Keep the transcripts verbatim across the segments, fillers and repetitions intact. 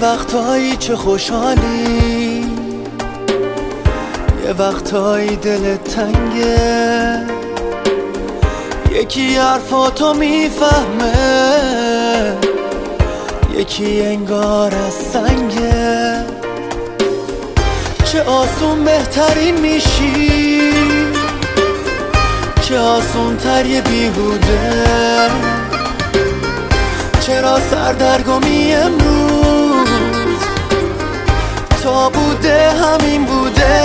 وقتایی چه خوشحالی، یه وقتایی دلت تنگه، یکی حرفاتو میفهمه، یکی انگار از سنگه. چه آسون بهترین میشی، چه آسون تر یه بیهوده. چرا سردرگمی امروز تا بوده همین بوده.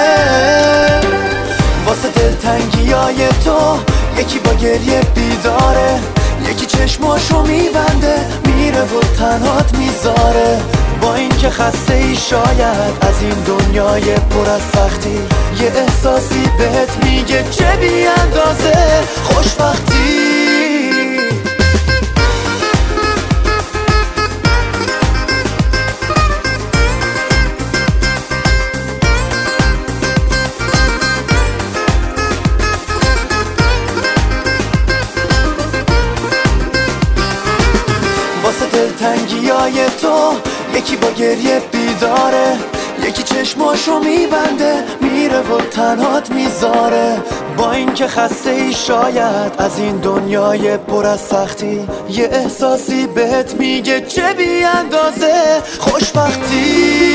واسه دلتنگی های تو یکی با گریه بیداره، یکی چشماشو میبنده میره و تنهات میذاره. با این که خسته ای شاید از این دنیای پر از سختی، یه احساسی بهت میگه چه بی اندازه خوشبختی. واسه دلتنگی های تو یکی با گریه بیداره، یکی چشماشو میبنده میره و تنهات میذاره. با این که خسته ای شاید از این دنیای پر از سختی، یه احساسی بهت میگه چه بی اندازه خوشبختی.